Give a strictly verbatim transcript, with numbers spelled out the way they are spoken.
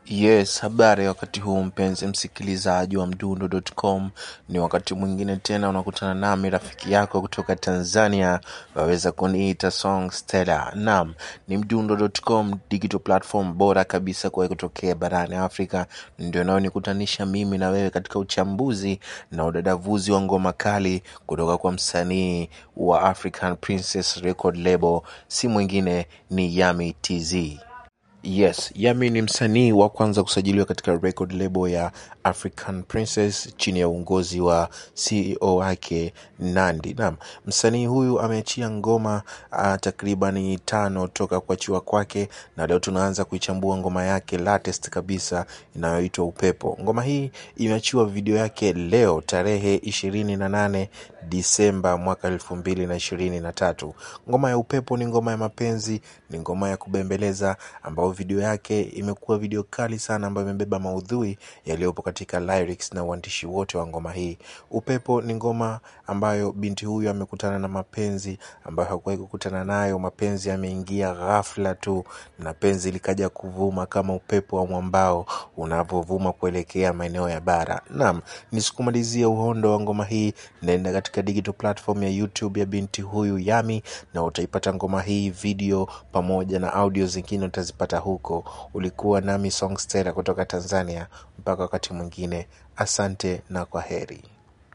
Yes, habari wakati huu mpenzi msikilizaji wa mdundo dot com. Ni wakati mwingine tena unakutana nami rafiki yako kutoka Tanzania, waweza kuniita Song Stella. Naam, ni mdundo dot com, digital platform bora kabisa kwa kutokea barani Afrika. Ndio nao nikutanisha mimi na wewe katika uchambuzi na udadavuzi wa ngoma kali kutoka kwa msanii wa African Princess Record Label, si mwingine ni Yami T Z. Yes, Yami ni msanii wa kwanza kusajiliwa katika record label ya African Princess chini ya uongozi wa C E O wake Nandi. Naam, msanii huyu ameachia ngoma uh, takribani tano toka kuachiwa kwake, na leo tunaanza kuichambua ngoma yake latest kabisa inayoitwa Upepo. Ngoma hii imeachiwa video yake leo tarehe ishirini na nane Disemba mwaka elfu mbili na ishirini na tatu. Ngoma ya Upepo ni ngoma ya mapenzi, ni ngoma ya kubembeleza ambayo video yake imekuwa video kali sana ambayo imebeba maudhui yaliyopo katika lyrics na uandishi wote wa ngoma hii. Upepo ni ngoma ambayo binti huyu amekutana na mapenzi ambayo hakuwahi kukutana nayo. Mapenzi yameingia ghafla tu na penzi likaja kuvuma kama upepo wa mwambao unavovuma kuelekea maeneo ya bara. Naam, nisikumalizia uhondo wa ngoma hii, nenda katika digital platform ya YouTube ya binti huyu Yami na utaipata ngoma hii video pamoja na audio zingine utazipata huko. Ulikuwa nami Song Stella kutoka Tanzania. Mpaka wakati mwingine, asante na kwaheri.